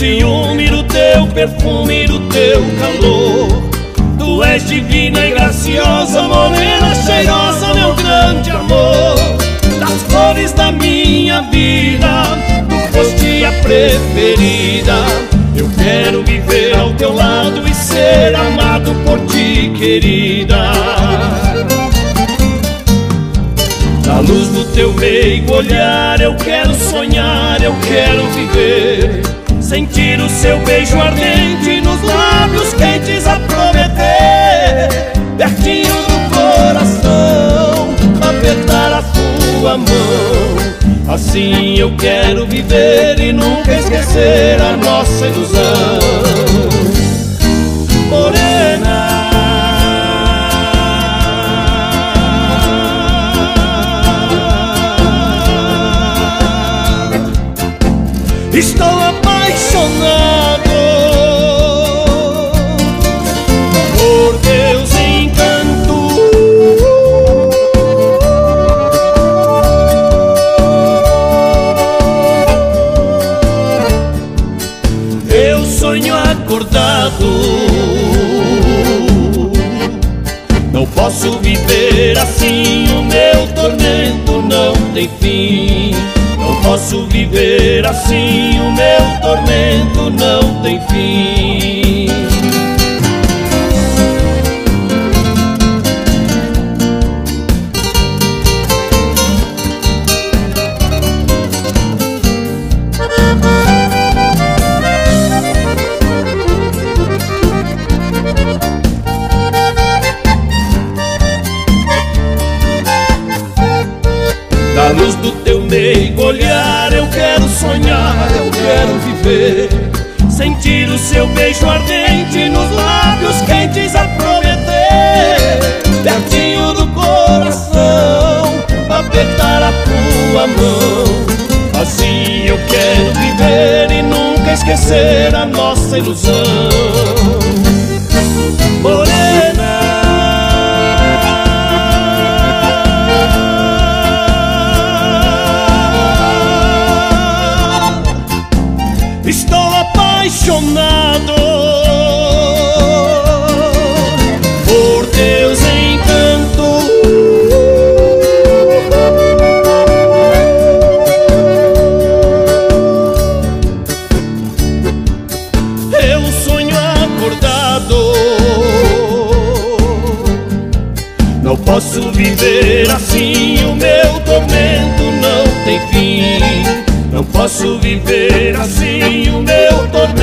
ciúme, do teu perfume, do teu calor. Tu és divina e graciosa, morena cheirosa, meu grande amor. Das flores da minha vida, tu foste a preferida. Eu quero viver ao teu lado e ser amado por ti, querida. Na luz do teu meigo olhar eu quero sonhar, eu quero viver. Sentir o seu beijo ardente nos lábios quentes a prometer. Pertinho do coração, apertar a tua mão. Assim eu quero viver e nunca esquecer a nossa ilusão. Morena, estou apaixonado por teus encantos. Eu sonho acordado, não posso viver assim, o meu tormento não tem fim. Não posso viver assim, o meu tormento não tem fim. Na luz do teu meigo olhar eu quero sonhar, eu quero viver. Sentir o seu beijo ardente nos lábios quentes a prometer. Pertinho do coração, apertar a tua mão. Assim eu quero viver e nunca esquecer a nossa ilusão. Morena, estou apaixonado por teus encantos. Eu sonho acordado, não posso viver assim, o meu tormento não tem fim. Não posso viver assim, o meu tormento